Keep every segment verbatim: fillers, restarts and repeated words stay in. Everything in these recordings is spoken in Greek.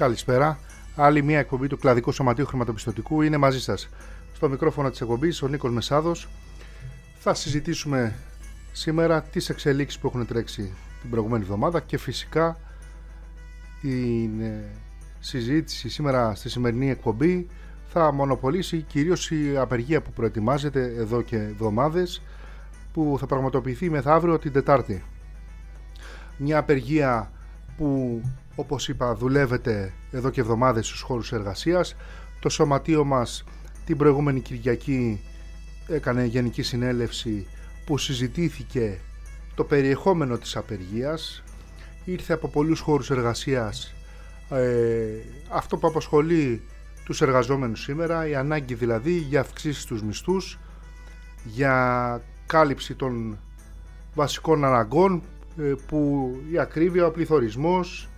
Καλησπέρα. Άλλη μια εκπομπή του Κλαδικού Σωματείου Χρηματοπιστωτικού είναι μαζί σας. Στο μικρόφωνο της εκπομπής ο Νίκος Μεσάδος. Θα συζητήσουμε σήμερα τις εξελίξεις που έχουν τρέξει την προηγούμενη εβδομάδα και φυσικά η συζήτηση σήμερα στη σημερινή εκπομπή θα μονοπολίσει κυρίως η απεργία που προετοιμάζεται εδώ και εβδομάδες, που θα πραγματοποιηθεί μεθαύριο την Τετάρτη. Μια απεργία που, όπως είπα, δουλεύεται εδώ και εβδομάδες στους χώρους εργασίας. Το σωματείο μας την προηγούμενη Κυριακή έκανε γενική συνέλευση που συζητήθηκε το περιεχόμενο της απεργίας. Ήρθε από πολλούς χώρους εργασίας ε, αυτό που απασχολεί τους εργαζόμενους σήμερα, η ανάγκη δηλαδή για αυξήσεις στους μισθούς, για κάλυψη των βασικών αναγκών, ε, που η ακρίβεια, ο πληθωρισμός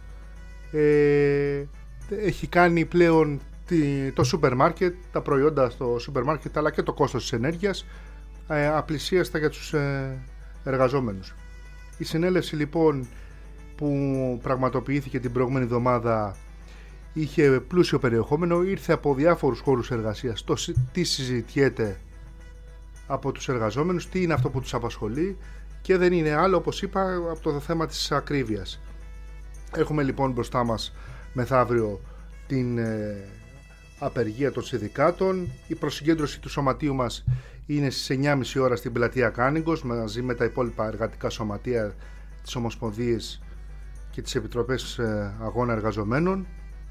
ε, έχει κάνει πλέον τη, το σούπερ μάρκετ, τα προϊόντα στο σούπερ μάρκετ αλλά και το κόστος της ενέργειας ε, απλησίαστα για τους ε, εργαζόμενους. Η συνέλευση λοιπόν που πραγματοποιήθηκε την προηγούμενη εβδομάδα είχε πλούσιο περιεχόμενο, ήρθε από διάφορους χώρους εργασίας. Το τι συζητιέται από τους εργαζόμενους, τι είναι αυτό που τους απασχολεί, και δεν είναι άλλο, όπως είπα, από το θέμα της ακρίβειας. Έχουμε λοιπόν μπροστά μας μεθαύριο την ε, απεργία των συνδικάτων. Η προσυγκέντρωση του σωματείου μας είναι στις εννιά και μισή ώρα στην πλατεία Κάνιγκος, μαζί με τα υπόλοιπα εργατικά σωματεία, τις Ομοσπονδίες και τις Επιτροπές ε, Αγώνα Εργαζομένων.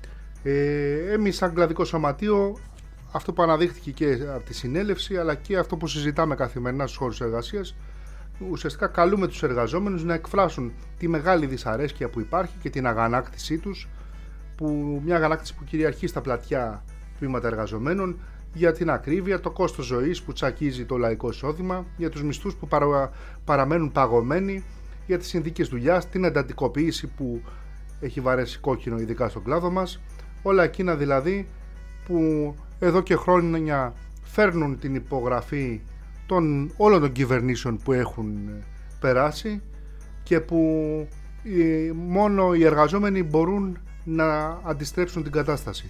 Ε, εμείς σαν κλαδικό σωματείο, αυτό που αναδείχθηκε και από τη συνέλευση αλλά και αυτό που συζητάμε καθημερινά στους χώρους εργασίας, ουσιαστικά καλούμε τους εργαζόμενους να εκφράσουν τη μεγάλη δυσαρέσκεια που υπάρχει και την αγανάκτησή τους, που, μια αγανάκτηση που κυριαρχεί στα πλατιά τμήματα εργαζομένων, για την ακρίβεια, το κόστος ζωής που τσακίζει το λαϊκό εισόδημα, για τους μισθούς που παρα, παραμένουν παγωμένοι, για τις συνθήκες δουλειάς, την εντατικοποίηση που έχει βαρέσει κόκκινο ειδικά στον κλάδο μας. Όλα εκείνα δηλαδή που εδώ και χρόνια φέρνουν την υπογραφή των όλων των κυβερνήσεων που έχουν περάσει και που μόνο οι εργαζόμενοι μπορούν να αντιστρέψουν την κατάσταση.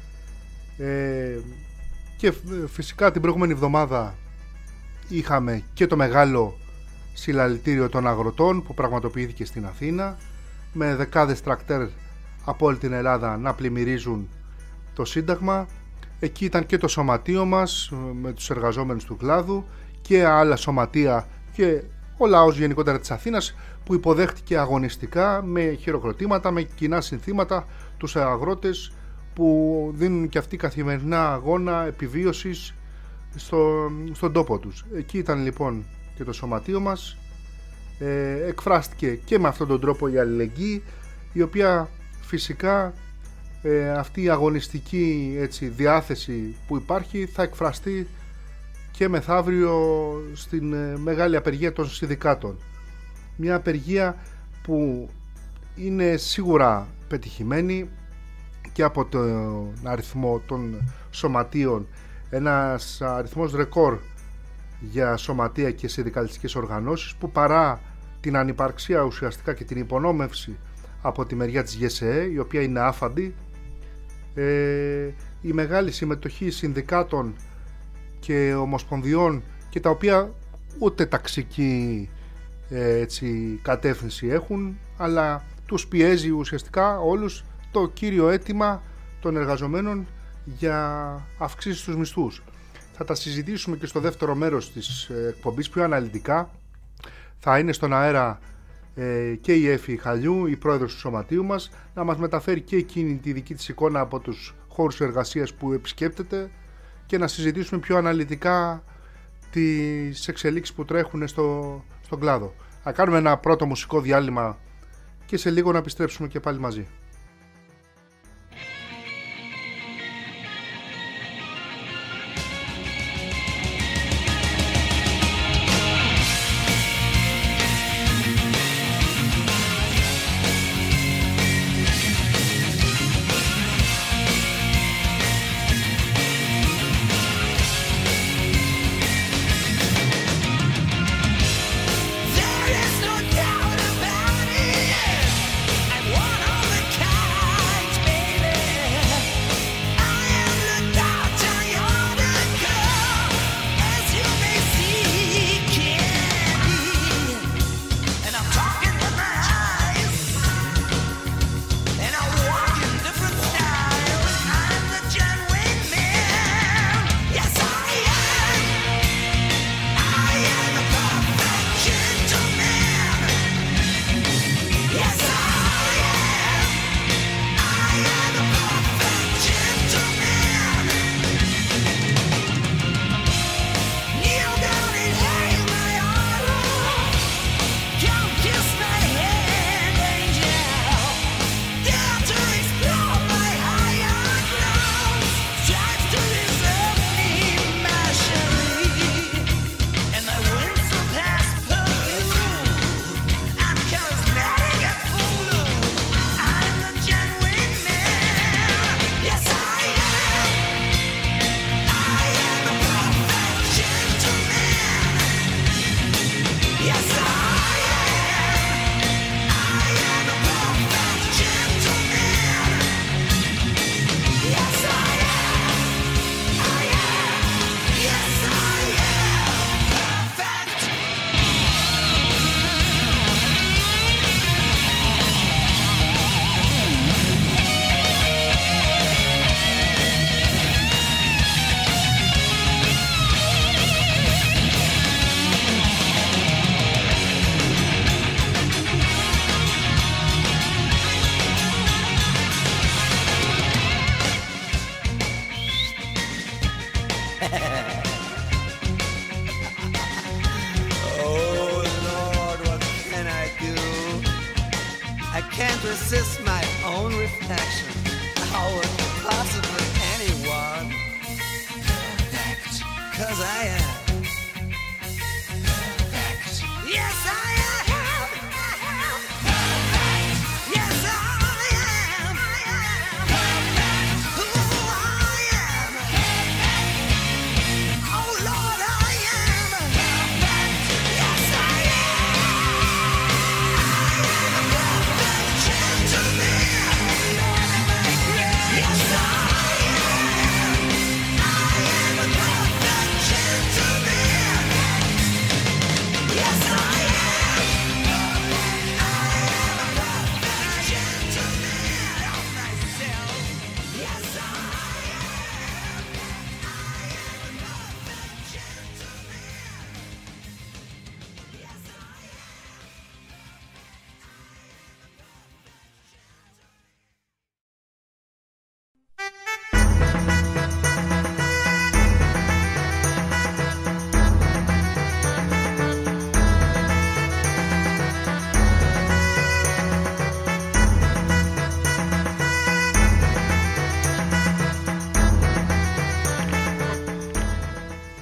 Ε, και φυσικά την προηγούμενη εβδομάδα είχαμε και το μεγάλο συλλαλητήριο των αγροτών που πραγματοποιήθηκε στην Αθήνα, με δεκάδες τρακτέρ από όλη την Ελλάδα να πλημμυρίζουν το Σύνταγμα. Εκεί ήταν και το σωματείο μας με τους εργαζόμενους του κλάδου και άλλα σωματεία και ο λαός γενικότερα της Αθήνας, που υποδέχτηκε αγωνιστικά με χειροκροτήματα, με κοινά συνθήματα τους αγρότες που δίνουν και αυτοί καθημερινά αγώνα επιβίωσης στο, στον τόπο τους. Εκεί ήταν λοιπόν και το σωματείο μας. Ε, εκφράστηκε και με αυτόν τον τρόπο η αλληλεγγύη, η οποία φυσικά ε, αυτή η αγωνιστική έτσι, διάθεση που υπάρχει θα εκφραστεί και μεθαύριο στην ε, μεγάλη απεργία των συνδικάτων. Μια απεργία που είναι σίγουρα πετυχημένη και από τον αριθμό των σωματείων, ένας αριθμός ρεκόρ για σωματεία και συνδικαλιστικές οργανώσεις, που παρά την ανυπαρξία ουσιαστικά και την υπονόμευση από τη μεριά της ΓΕΣΕΕ, η οποία είναι άφαντη, ε, η μεγάλη συμμετοχή συνδικάτων και ομοσπονδιών, και τα οποία ούτε ταξική ε, έτσι, κατεύθυνση έχουν, αλλά τους πιέζει ουσιαστικά όλους το κύριο αίτημα των εργαζομένων για αυξήσεις στους μισθούς. Θα τα συζητήσουμε και στο δεύτερο μέρος της εκπομπής πιο αναλυτικά. Θα είναι στον αέρα ε, και η Έφη Χαλιού, η πρόεδρος του σωματείου μας, να μας μεταφέρει και εκείνη τη δική της εικόνα από τους χώρους εργασίας που επισκέπτεται και να συζητήσουμε πιο αναλυτικά τις εξελίξεις που τρέχουν στο, στον κλάδο. Θα κάνουμε ένα πρώτο μουσικό διάλειμμα και σε λίγο να επιστρέψουμε και πάλι μαζί. There is no doubt about it. And one of the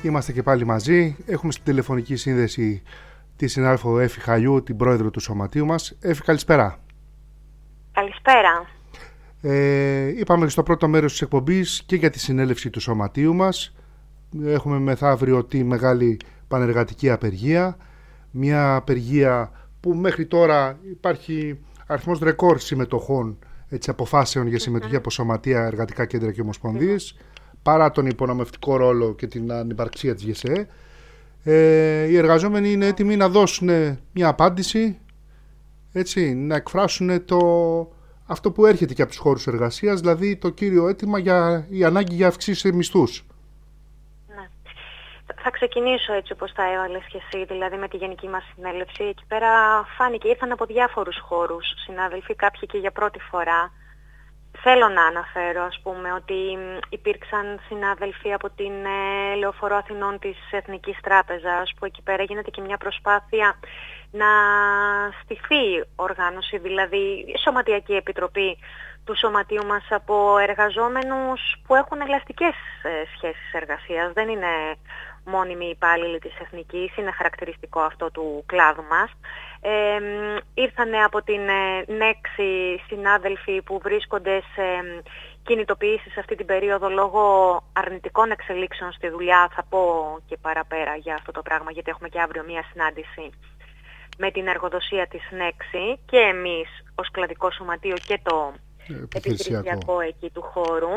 Είμαστε και πάλι μαζί. Έχουμε στην τηλεφωνική σύνδεση τη συνάδελφο Έφη Χαλιού, την πρόεδρο του σωματείου μας. Έφη, καλησπέρα. Καλησπέρα. Ε, είπαμε στο πρώτο μέρος της εκπομπής και για τη συνέλευση του σωματείου μας. Έχουμε μεθαύριο τη μεγάλη πανεργατική απεργία. Μια απεργία που μέχρι τώρα υπάρχει αριθμός ρεκόρ συμμετοχών, έτσι, αποφάσεων για συμμετοχή mm-hmm. από σωματεία, εργατικά κέντρα και ομοσπονδίες, mm-hmm. παρά τον υπονομευτικό ρόλο και την ανυπαρξία της ΓΕΣΕ. Ε, οι εργαζόμενοι είναι έτοιμοι να δώσουν μια απάντηση, έτσι, να εκφράσουν το, αυτό που έρχεται και από τους χώρους εργασίας, δηλαδή το κύριο αίτημα για η ανάγκη για αυξήσεις μισθούς. Ναι. Θα ξεκινήσω έτσι όπως τα έβαλες και εσύ, δηλαδή με τη γενική μας συνέλευση. Εκεί πέρα φάνηκε, ήρθαν από διάφορους χώρους συνάδελφοι, κάποιοι και για πρώτη φορά. Θέλω να αναφέρω, ας πούμε, ότι υπήρξαν συνάδελφοι από την ε, Λεωφορώ Αθηνών της Εθνικής Τράπεζας, που εκεί πέρα γίνεται και μια προσπάθεια να στηθεί οργάνωση, δηλαδή η Σωματιακή Επιτροπή του Σωματείου μας από εργαζόμενους που έχουν ελαστικές ε, σχέσεις εργασίας. Δεν είναι μόνιμοι υπάλληλοι της Εθνικής, είναι χαρακτηριστικό αυτό του κλάδου μας. Ε, ήρθανε από την ε, Νέξη συνάδελφοι που βρίσκονται σε ε, κινητοποιήσεις αυτή την περίοδο λόγω αρνητικών εξελίξεων στη δουλειά. Θα πω και παραπέρα για αυτό το πράγμα, γιατί έχουμε και αύριο μία συνάντηση με την εργοδοσία της Νέξη και εμείς ως κλαδικό σωματείο και το επιχειρησιακό εκεί του χώρου.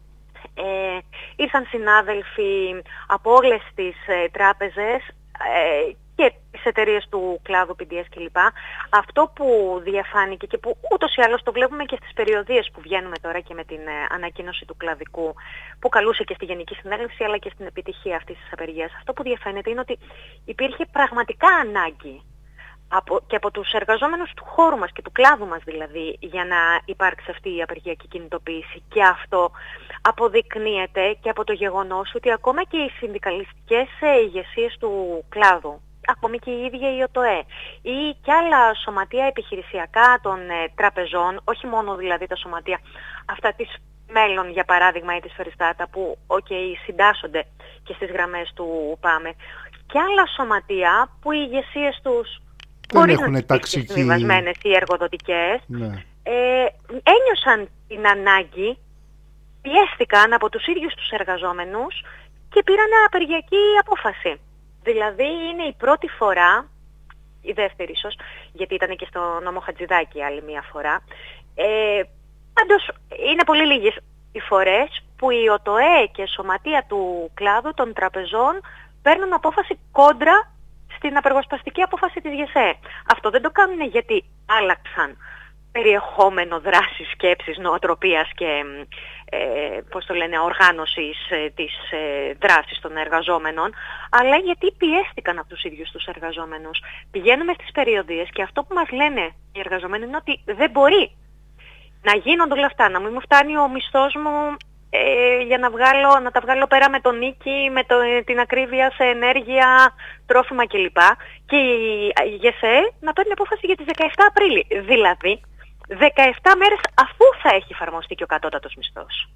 Ε, ήρθαν συνάδελφοι από όλες τις ε, τράπεζες ε, και τις εταιρείες του κλάδου πι ντι ες κλπ. Αυτό που διαφάνηκε και που ούτως ή άλλως το βλέπουμε και στις περιοδίες που βγαίνουμε τώρα και με την ε, ανακοίνωση του κλαδικού, που καλούσε και στη Γενική Συνέλευση αλλά και στην επιτυχία αυτής της απεργίας, αυτό που διαφαίνεται είναι ότι υπήρχε πραγματικά ανάγκη Από, και από τους εργαζόμενους του χώρου μας και του κλάδου μας δηλαδή, για να υπάρξει αυτή η απεργιακή κινητοποίηση. Και αυτό αποδεικνύεται και από το γεγονός ότι ακόμα και οι συνδικαλιστικές ηγεσίες του κλάδου, ακόμη και η ίδια η ΟΤΟΕ ή κι άλλα σωματεία επιχειρησιακά των ε, τραπεζών, όχι μόνο δηλαδή τα σωματεία αυτά της Μέλλον για παράδειγμα ή της Φεριστάτα που okay, συντάσσονται και στις γραμμές του ΠΑΜΕ, και άλλα σωματεία που οι ηγεσίες τους δεν έχουν ταξική συμβιβασμένες ή εργοδοτικές, ναι. ε, ένιωσαν την ανάγκη, πιέστηκαν από τους ίδιους τους εργαζόμενους και πήραν απεργιακή απόφαση. Δηλαδή είναι η πρώτη φορά, η δεύτερη ίσως, γιατί ήταν και στο νόμο Χατζηδάκη άλλη μία φορά, ε, πάντως είναι πολύ λίγες οι φορές που η ΟΤΟΕ και σωματεία του κλάδου των τραπεζών παίρνουν απόφαση κόντρα στην απεργοσπαστική απόφαση της ΓΕΣΕ. Αυτό δεν το κάνουν γιατί άλλαξαν περιεχόμενο δράσης, σκέψης, νοοτροπίας και ε, πώς το λένε, οργάνωσης ε, της ε, δράσης των εργαζόμενων, αλλά γιατί πιέστηκαν από τους ίδιους τους εργαζόμενους. Πηγαίνουμε στις περιοδίες και αυτό που μας λένε οι εργαζόμενοι είναι ότι δεν μπορεί να γίνονται όλα αυτά, να μην μου φτάνει ο μισθός μου Ε, για να, βγάλω, να τα βγάλω πέρα με τον νίκη, με το, την ακρίβεια σε ενέργεια, τρόφιμα κλπ. Και η ΓΕΣΕ να παίρνει απόφαση για τις δεκαεφτά Απρίλη. Δηλαδή, δεκαεφτά μέρες αφού θα έχει εφαρμοστεί και ο κατώτατος μισθός.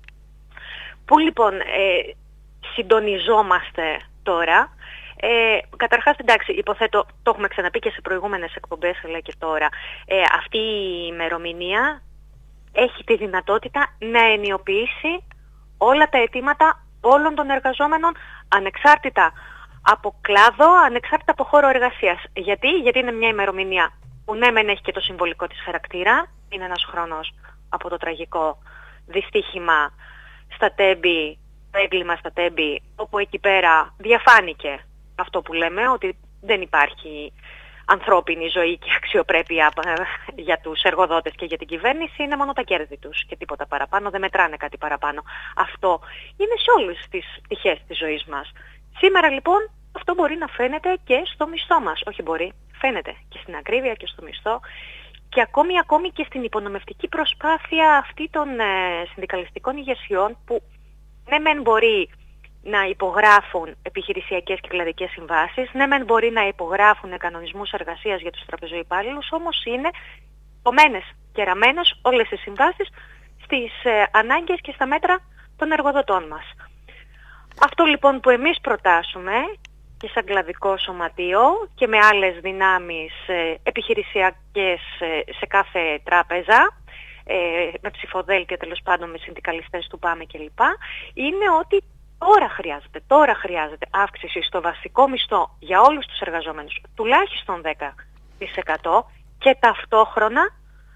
Πού λοιπόν ε, συντονιζόμαστε τώρα. Ε, καταρχάς, εντάξει, υποθέτω, το έχουμε ξαναπεί και σε προηγούμενες εκπομπές, αλλά και τώρα, ε, αυτή η ημερομηνία έχει τη δυνατότητα να ενιοποιήσει όλα τα αιτήματα όλων των εργαζόμενων, ανεξάρτητα από κλάδο, ανεξάρτητα από χώρο εργασίας. Γιατί, Γιατί είναι μια ημερομηνία που ναι μεν έχει και το συμβολικό της χαρακτήρα, είναι ένας χρόνος από το τραγικό δυστύχημα στα Τέμπη, το έγκλημα στα Τέμπη, όπου εκεί πέρα διαφάνηκε αυτό που λέμε, ότι δεν υπάρχει ανθρώπινη ζωή και αξιοπρέπεια για τους εργοδότες και για την κυβέρνηση, είναι μόνο τα κέρδη τους και τίποτα παραπάνω, δεν μετράνε κάτι παραπάνω. Αυτό είναι σε όλες τις πτυχές της ζωής μας. Σήμερα λοιπόν αυτό μπορεί να φαίνεται και στο μισθό μας. Όχι μπορεί, φαίνεται και στην ακρίβεια και στο μισθό και ακόμη, ακόμη και στην υπονομευτική προσπάθεια αυτή των ε, συνδικαλιστικών ηγεσιών που ναι μεν μπορεί να υπογράφουν επιχειρησιακές και κλαδικές συμβάσεις, ναι μεν μπορεί να υπογράφουν κανονισμούς εργασίας για τους τραπεζοϊπάλληλους, όμως είναι κομμένες και ραμμένες όλες οι συμβάσεις στις ε, ανάγκες και στα μέτρα των εργοδοτών μας. Αυτό λοιπόν που εμείς προτάσουμε και σαν κλαδικό σωματείο και με άλλες δυνάμεις ε, επιχειρησιακές ε, σε κάθε τράπεζα, ε, με ψηφοδέλτια τέλος πάντων, με συνδικαλιστές του ΠΑΜΕ κλπ, είναι ότι τώρα χρειάζεται, τώρα χρειάζεται αύξηση στο βασικό μισθό για όλους τους εργαζόμενους, τουλάχιστον δέκα τοις εκατό, και ταυτόχρονα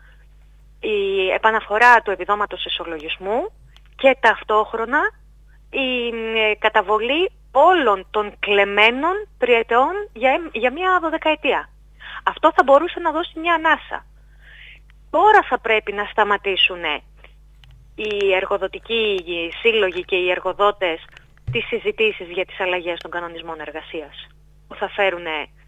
η επαναφορά του επιδόματος ισολογισμού και ταυτόχρονα η ε, καταβολή όλων των κλεμμένων τριετών για, για μια δωδεκαετία. Αυτό θα μπορούσε να δώσει μια ανάσα. Τώρα θα πρέπει να σταματήσουν οι εργοδοτικοί οι σύλλογοι και οι εργοδότες τις συζητήσεις για τις αλλαγές των κανονισμών εργασίας, που θα φέρουν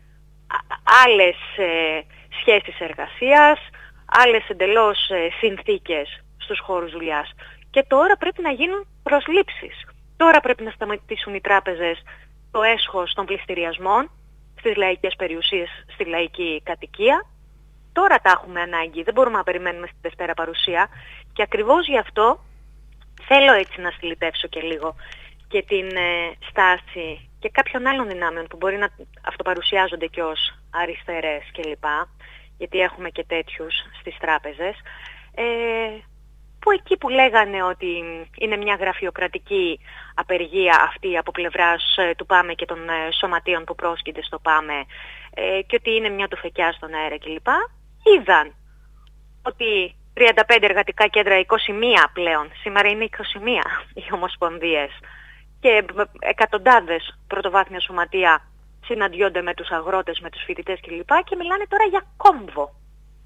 άλλες ε, σχέσεις εργασίας, άλλες εντελώς ε, συνθήκες στους χώρους δουλειάς. Και τώρα πρέπει να γίνουν προσλήψεις. Τώρα πρέπει να σταματήσουν οι τράπεζες το έσχος των πληστηριασμών στις λαϊκές περιουσίες, στη λαϊκή κατοικία. Τώρα τα έχουμε ανάγκη, δεν μπορούμε να περιμένουμε στη Δευτέρα παρουσία, και ακριβώς γι' αυτό θέλω έτσι να στυλιτεύσω και λίγο και την ε, στάση και κάποιων άλλων δυνάμεων που μπορεί να αυτοπαρουσιάζονται και ως αριστερές κλπ, γιατί έχουμε και τέτοιους στις τράπεζες, ε, που εκεί που λέγανε ότι είναι μια γραφειοκρατική απεργία αυτή από πλευράς ε, του ΠΑΜΕ και των ε, σωματείων που πρόσκειται στο ΠΑΜΕ, ε, και ότι είναι μια τουφεκιά στον αέρα κλπ, είδαν ότι τριάντα πέντε εργατικά κέντρα, είκοσι μία πλέον, σήμερα είναι είκοσι μία οι ομοσπονδίες, και εκατοντάδες πρωτοβάθμια σωματεία συναντιόνται με τους αγρότες, με τους φοιτητές κλπ, και μιλάνε τώρα για κόμβο.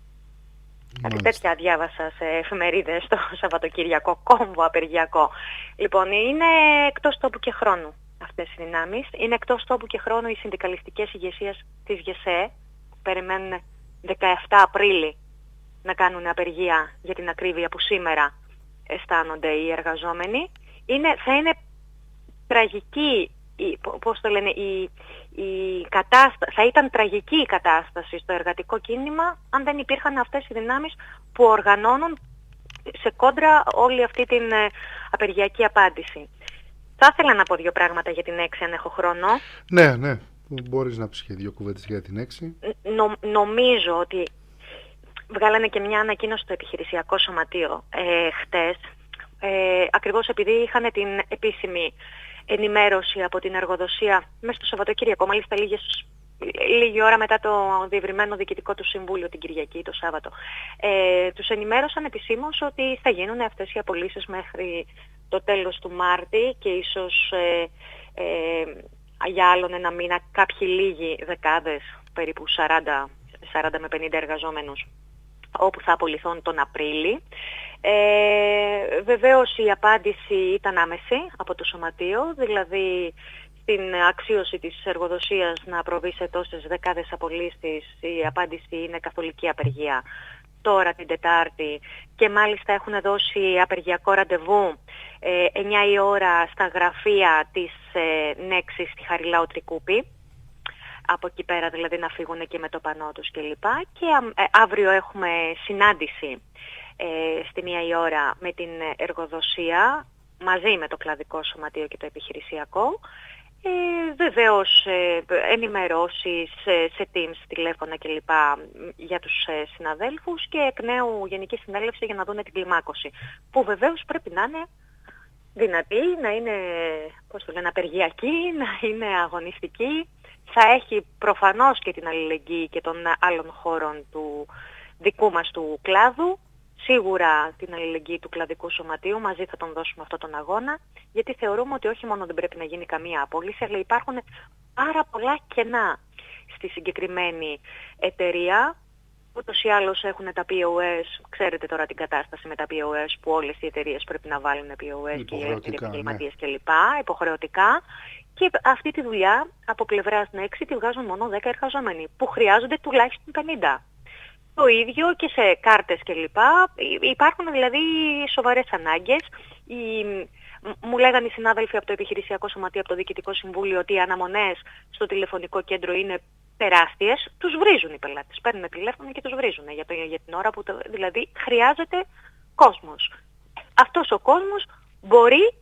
Κάτι τέτοια διάβασα σε εφημερίδες το Σαββατοκύριακο, κόμβο απεργιακό. Λοιπόν, είναι εκτός τόπου και χρόνου αυτές οι δυνάμεις. Είναι εκτός τόπου και χρόνου οι συνδικαλιστικές ηγεσίες της ΓΕΣΕ, που περιμένουν δεκαεφτά Απρίλη να κάνουν απεργία για την ακρίβεια που σήμερα αισθάνονται οι εργαζόμενοι. Είναι, θα είναι τραγική, η, πώς το λένε, η, η κατάστα... θα ήταν τραγική η κατάσταση στο εργατικό κίνημα αν δεν υπήρχαν αυτές οι δυνάμεις που οργανώνουν σε κόντρα όλη αυτή την ε, απεργιακή απάντηση. Θα ήθελα να πω δύο πράγματα για την έξι, αν έχω χρόνο. Ναι, ναι. Μπορείς να πεις και δύο κουβέντες για την έξι. Νο, νομίζω ότι βγάλανε και μια ανακοίνωση στο επιχειρησιακό σωματείο ε, χτες, ε, ακριβώς επειδή είχαν την επίσημη ενημέρωση από την εργοδοσία μέσα στο Σαββατοκύριακο, μάλιστα λίγες, λίγη ώρα μετά το διευρυμένο διοικητικό του συμβούλιο την Κυριακή, το Σάββατο. Ε, τους ενημέρωσαν επισήμως ότι θα γίνουν αυτές οι απολύσεις μέχρι το τέλος του Μάρτη και ίσως ε, ε, για άλλον ένα μήνα κάποιοι λίγοι δεκάδες, περίπου σαράντα με πενήντα εργαζόμενους, όπου θα απολυθούν τον Απρίλη. Ε, βεβαίως η απάντηση ήταν άμεση από το Σωματείο, δηλαδή στην αξίωση της εργοδοσίας να προβεί σε τόσες δεκάδες απολύσεις, η απάντηση είναι καθολική απεργία τώρα την Τετάρτη, και μάλιστα έχουν δώσει απεργιακό ραντεβού ε, εννιά η ώρα στα γραφεία της ε, Νέξης στη Χαριλάου Τρικούπη. Από εκεί πέρα δηλαδή να φύγουν και με το πανό τους κλπ. Και ε, αύριο έχουμε συνάντηση ε, στη μία η ώρα με την εργοδοσία μαζί με το κλαδικό σωματείο και το επιχειρησιακό. Ε, βεβαίως ε, ενημερώσεις ε, σε Teams, τηλέφωνα κλπ. Για τους ε, συναδέλφους, και εκ νέου Γενική Συνέλευση για να δουν την κλιμάκωση, που βεβαίως πρέπει να είναι δυνατή, να είναι, πώς το λένε, απεργιακή, να είναι αγωνιστική. Θα έχει προφανώς και την αλληλεγγύη και των άλλων χώρων του δικού μας του κλάδου. Σίγουρα την αλληλεγγύη του κλαδικού σωματείου, μαζί θα τον δώσουμε αυτόν τον αγώνα, γιατί θεωρούμε ότι όχι μόνο δεν πρέπει να γίνει καμία απόλυση, αλλά υπάρχουν πάρα πολλά κενά στη συγκεκριμένη εταιρεία. Ούτως ή άλλως έχουν τα πι ο ες, ξέρετε τώρα την κατάσταση με τα πι ο ες, που όλες οι εταιρείες πρέπει να βάλουν πι ο ες και οι ελεύθεροι επαγγελματίες ναι. κλπ. Υποχρεωτικά. Και αυτή τη δουλειά από πλευράς Νέξη τη βγάζουν μόνο δέκα εργαζόμενοι, που χρειάζονται τουλάχιστον πενήντα. Το ίδιο και σε κάρτες κλπ. Υπάρχουν δηλαδή σοβαρές ανάγκες. Η... Μου λέγανε οι συνάδελφοι από το Επιχειρησιακό Σωματείο, από το Διοικητικό Συμβούλιο, ότι οι αναμονές στο τηλεφωνικό κέντρο είναι τεράστιες. Τους βρίζουν οι πελάτες. Παίρνουν τηλέφωνο και τους βρίζουν για, το, για την ώρα που το, δηλαδή χρειάζεται κόσμος. Αυτός ο κόσμος μπορεί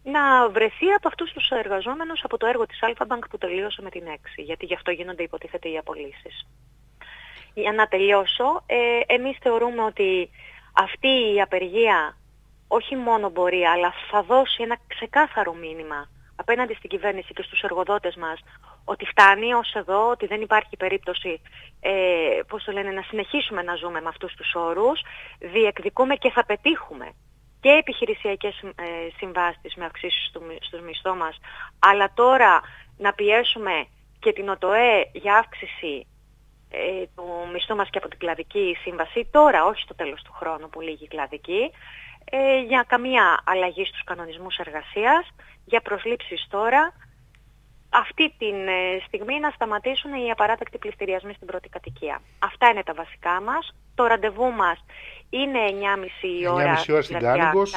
να βρεθεί από αυτούς τους εργαζόμενους από το έργο της Alpha Bank που τελείωσε με την έξι, γιατί γι' αυτό γίνονται υποτίθεται οι απολύσεις. Για να τελειώσω, ε, εμείς θεωρούμε ότι αυτή η απεργία όχι μόνο μπορεί, αλλά θα δώσει ένα ξεκάθαρο μήνυμα απέναντι στην κυβέρνηση και στους εργοδότες μας ότι φτάνει ως εδώ, ότι δεν υπάρχει περίπτωση ε, πώς το λένε, να συνεχίσουμε να ζούμε με αυτούς τους όρους, διεκδικούμε και θα πετύχουμε και επιχειρησιακές ε, συμβάσεις με αυξήσεις του, στους μισθό μας, αλλά τώρα να πιέσουμε και την ΟΤΟΕ για αύξηση ε, του μισθού μας και από την κλαδική σύμβαση, τώρα, όχι στο τέλος του χρόνου που λύγει η κλαδική, ε, για καμία αλλαγή στους κανονισμούς εργασίας, για προσλήψεις τώρα, αυτή τη ε, στιγμή να σταματήσουν οι απαράδεκτοι πληστηριασμοί στην πρώτη κατοικία. Αυτά είναι τα βασικά μας. Το ραντεβού μας είναι εννιά και μισή η ώρα στην Κάνικος.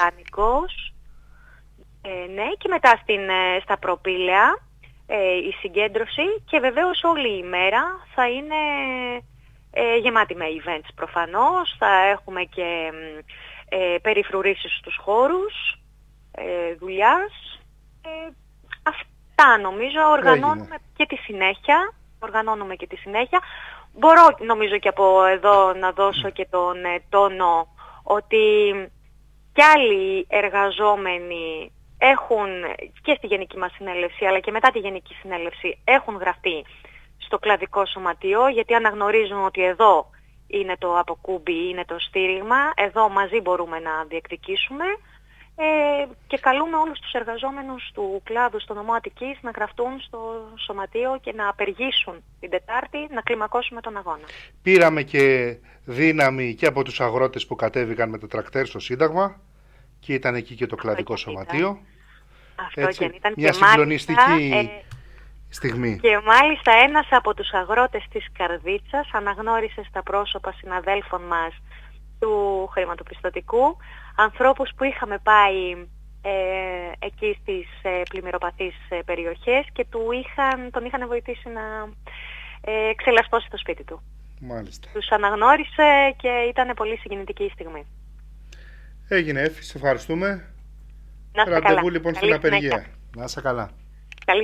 Ε, ναι, και μετά στην, ε, στα Προπήλαια ε, η συγκέντρωση και βεβαίως όλη η μέρα θα είναι ε, γεμάτη με events προφανώς. Θα έχουμε και ε, περιφρουρήσεις στους χώρους ε, δουλειάς. Ε, αυτά νομίζω οργανώνουμε Έγινε. και τη συνέχεια. Οργανώνουμε και τη συνέχεια. Μπορώ νομίζω και από εδώ να δώσω και τον ε, τόνο ότι κι άλλοι εργαζόμενοι έχουν και στη Γενική μας Συνέλευση αλλά και μετά τη Γενική Συνέλευση έχουν γραφτεί στο κλαδικό σωματείο, γιατί αναγνωρίζουν ότι εδώ είναι το αποκούμπι, είναι το στήριγμα, εδώ μαζί μπορούμε να διεκδικήσουμε ε, και καλούμε όλους τους εργαζόμενους του κλάδου στο νομό Αττικής να γραφτούν στο σωματείο και να απεργήσουν την Τετάρτη, να κλιμακώσουμε τον αγώνα. Πήραμε και δύναμη και από τους αγρότες που κατέβηκαν με τα τρακτέρ στο Σύνταγμα και ήταν εκεί και το κλαδικό Αυτό σωματείο. Αυτό Έτσι, και ήταν. μια και συγκλονιστική μάλιστα, ε, στιγμή. Και μάλιστα ένας από τους αγρότες της Καρδίτσας αναγνώρισε στα πρόσωπα συναδέλφων μας του χρηματοπιστωτικού ανθρώπους που είχαμε πάει ε, εκεί στις ε, πλημμυροπαθείς ε, περιοχές και του είχαν, τον είχαν βοηθήσει να ε, ξελασπώσει το σπίτι του. Μάλιστα. Τους αναγνώρισε και ήταν πολύ συγκινητική η στιγμή. Έγινε, Έφη, σε ευχαριστούμε. Να είστε Ραντεβού καλά. λοιπόν Καλή στην απεργία. συνέχεια. Να είστε καλά. Καλή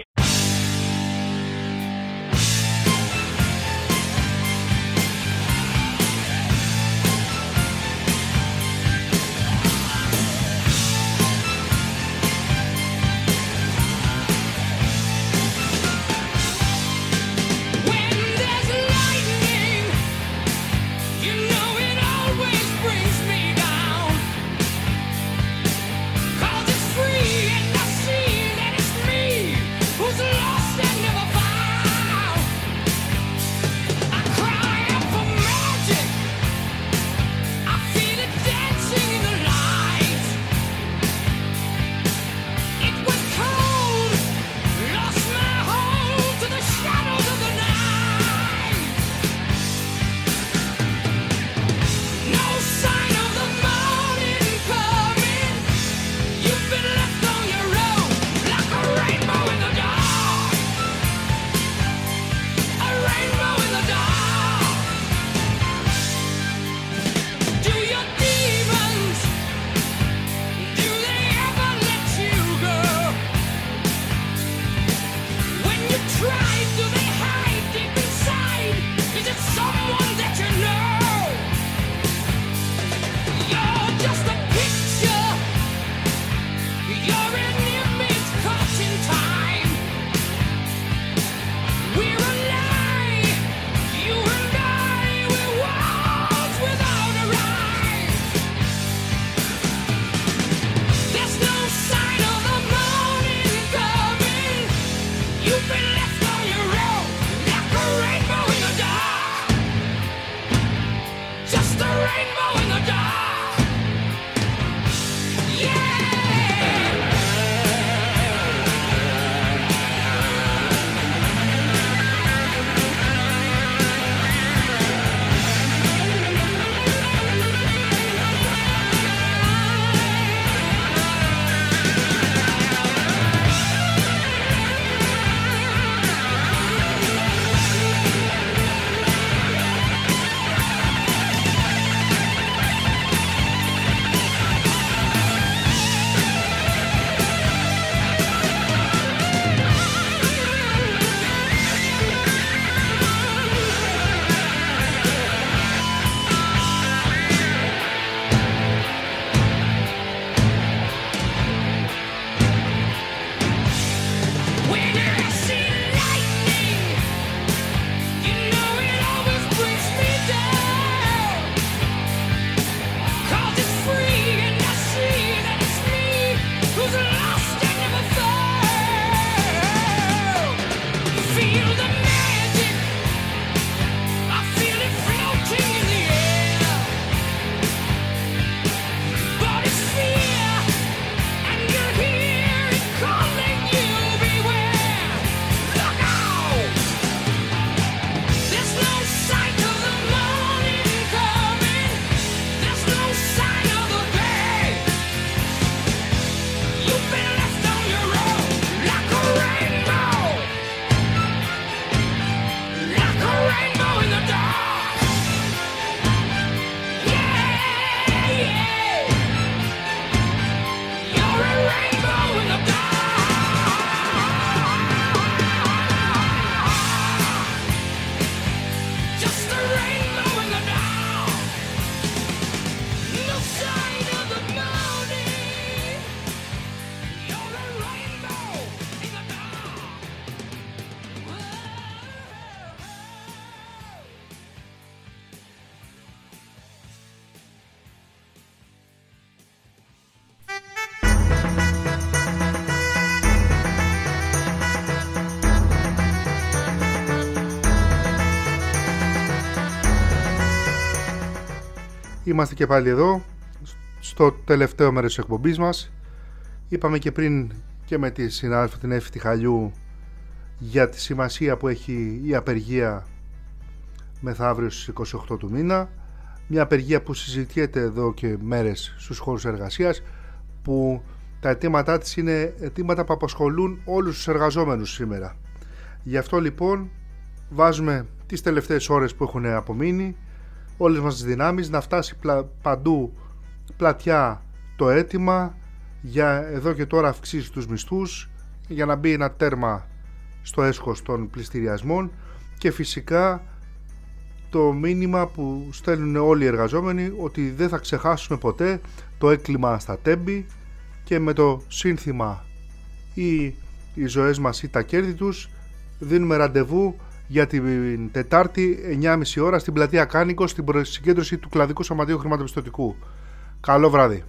Είμαστε και πάλι εδώ στο τελευταίο μέρος της εκπομπής μας. Είπαμε και πριν και με τη συνάδελφο την Εύη Τιχαλιού για τη σημασία που έχει η απεργία μεθαύριο στις είκοσι οκτώ του μήνα. Μια απεργία που συζητιέται εδώ και μέρες στους χώρους εργασίας, που τα αιτήματά της είναι αιτήματα που απασχολούν όλους τους εργαζόμενους σήμερα. Γι' αυτό λοιπόν βάζουμε τις τελευταίες ώρες που έχουν απομείνει, όλες μας τις δυνάμεις, να φτάσει πλα, παντού πλατιά το αίτημα για εδώ και τώρα αυξήσει τους μισθούς, για να μπει ένα τέρμα στο έσχος των πληστηριασμών και φυσικά το μήνυμα που στέλνουν όλοι οι εργαζόμενοι, ότι δεν θα ξεχάσουμε ποτέ το έγκλημα στα τέμπη και με το σύνθημα ή οι ζωές μας ή τα κέρδη τους δίνουμε ραντεβού για την Τετάρτη εννιά και μισή ώρα στην πλατεία Κάνικος, στην συγκέντρωση του Κλαδικού Σωματείου Χρηματοπιστωτικού. Καλό βράδυ.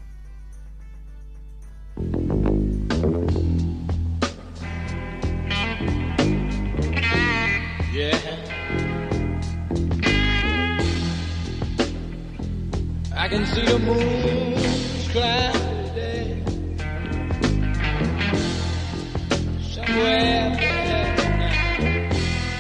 Yeah. I can see the moon's cloud today. Somewhere there tonight.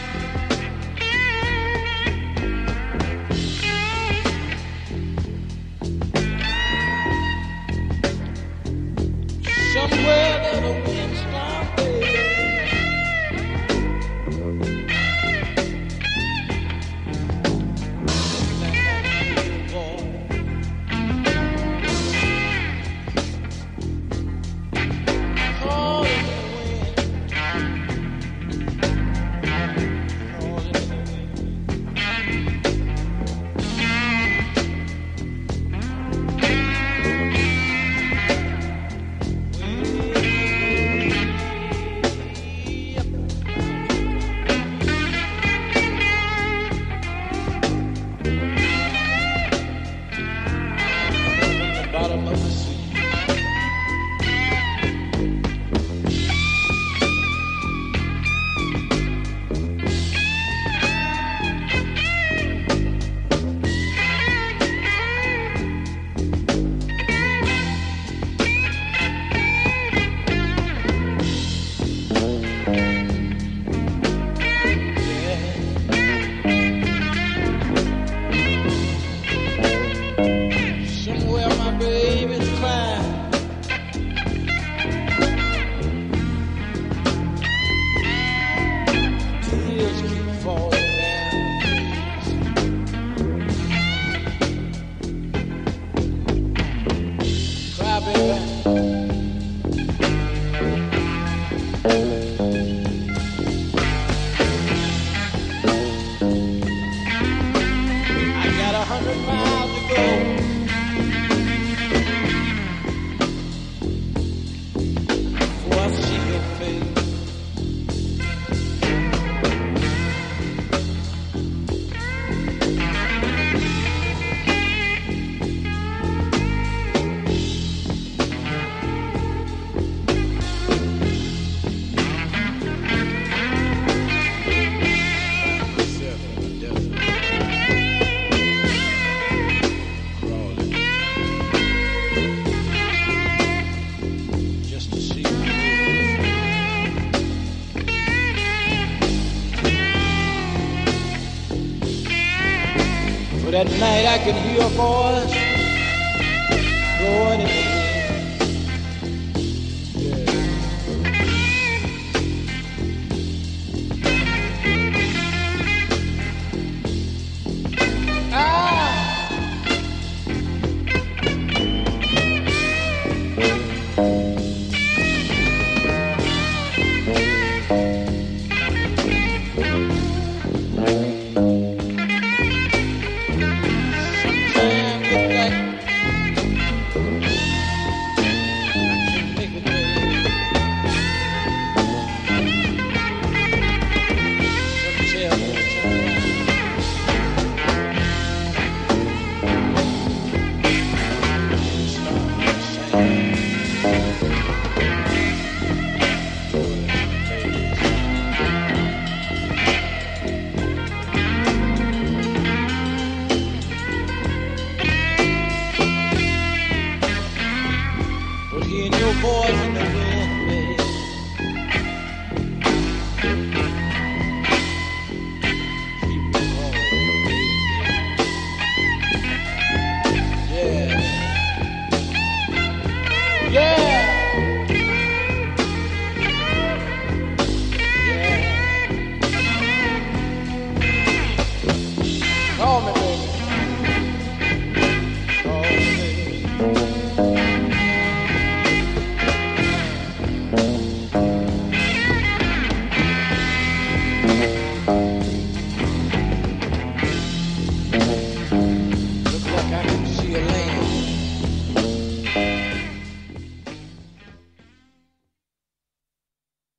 Somewhere there the wind's gone baby. That night I can hear a voice going in the wind. Yeah. Ah. Sometimes it's like Thank